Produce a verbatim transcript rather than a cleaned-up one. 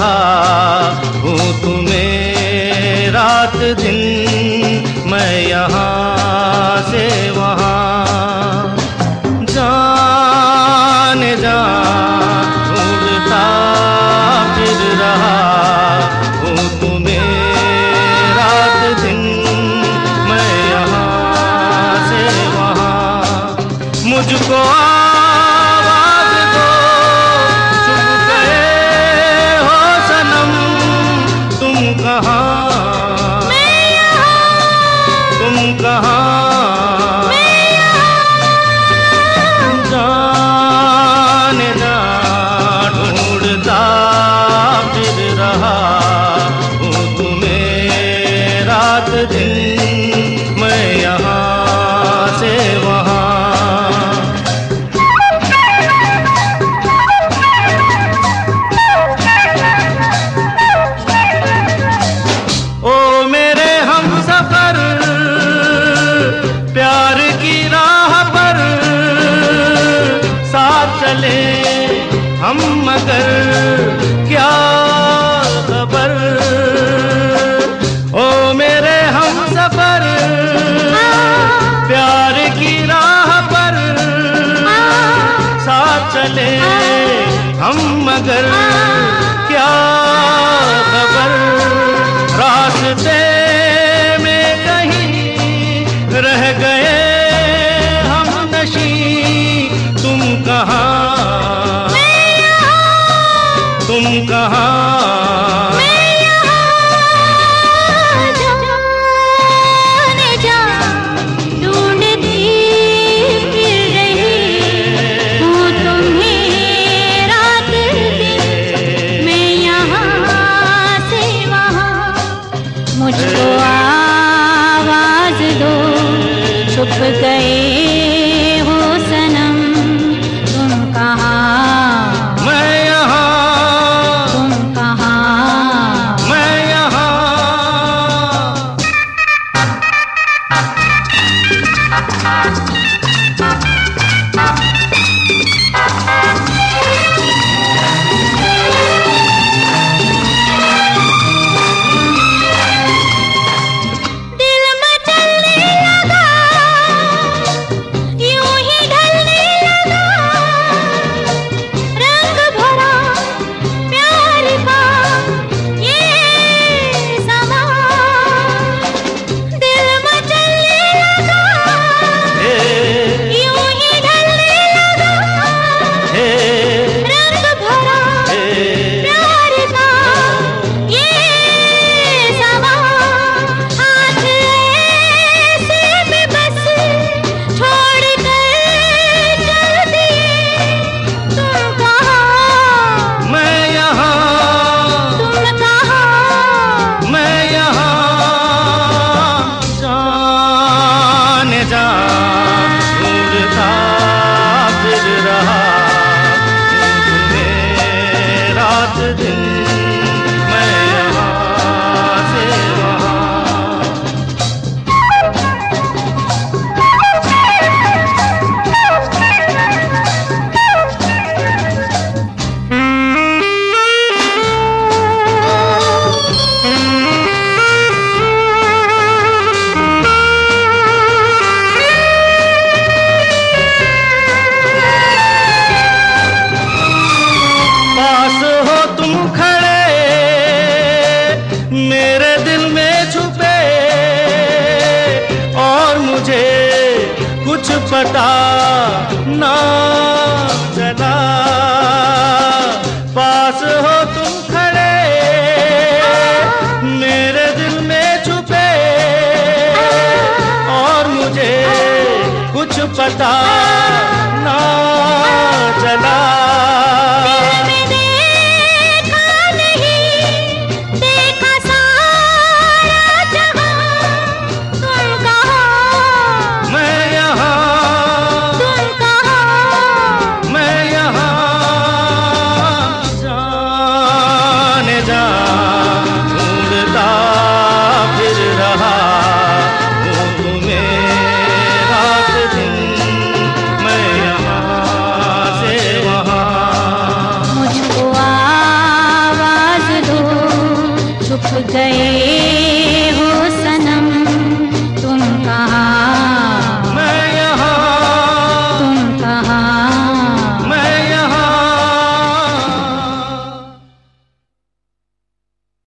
रहा हूँ तुम्हें रात दिन, मैं यहाँ से वहाँ। जाने जा ढूंढता फिर रहा हूँ तुम्हें रात दिन, मैं यहाँ से वहाँ। मुझको आवाज़ दो, चुप गए हो सनम, तुम कहाँ, तुम कहाँ, जाने जा ढूंढता फिर रहा हूँ तुम्हें रात दिन, मैं यहाँ से वहाँ। ओ मेरे हमसफर, प्यार की राह पर साथ चले हम, मगर क्या खबर। ओ मेरे हमसफर, प्यार की राह पर साथ चले हम, मगर क्या खबर। रास्ते में कहीं रह गए हम नशी, तुम कहाँ, तुम कहाँ, जाने जा ढूंढती फिर रही हूँ तुम्हें रात दिन, मैं यहाँ से वहाँ। मुझको आवाज़ दो, छुप गए हो सनम, तुम कहाँ, मैं यहाँ, तुम कहाँ, मैं यहाँ। दिल मचलने लगा, यूं ही ढलने लगा, रंग भरा प्यार का ये समा। दिल मचलने लगा, यूं ही ढलने लगा, रंग भरा प्यार का ये समा। हाथ ऐसे में बस छोड़ कर चल दिए, तुम कहाँ, मैं यहाँ, तुम कहाँ, मैं यहाँ। जाने जा ढूंढता फिर रहा हूँ तुम्हें रात दिन, मैं यहाँ से वहाँ। पास हो तुम खड़े, मेरे दिल में छुपे, और मुझे कुछ पता ना चला। पास हो तुम खड़े, मेरे दिल में छुपे, और मुझे कुछ पता ना चला।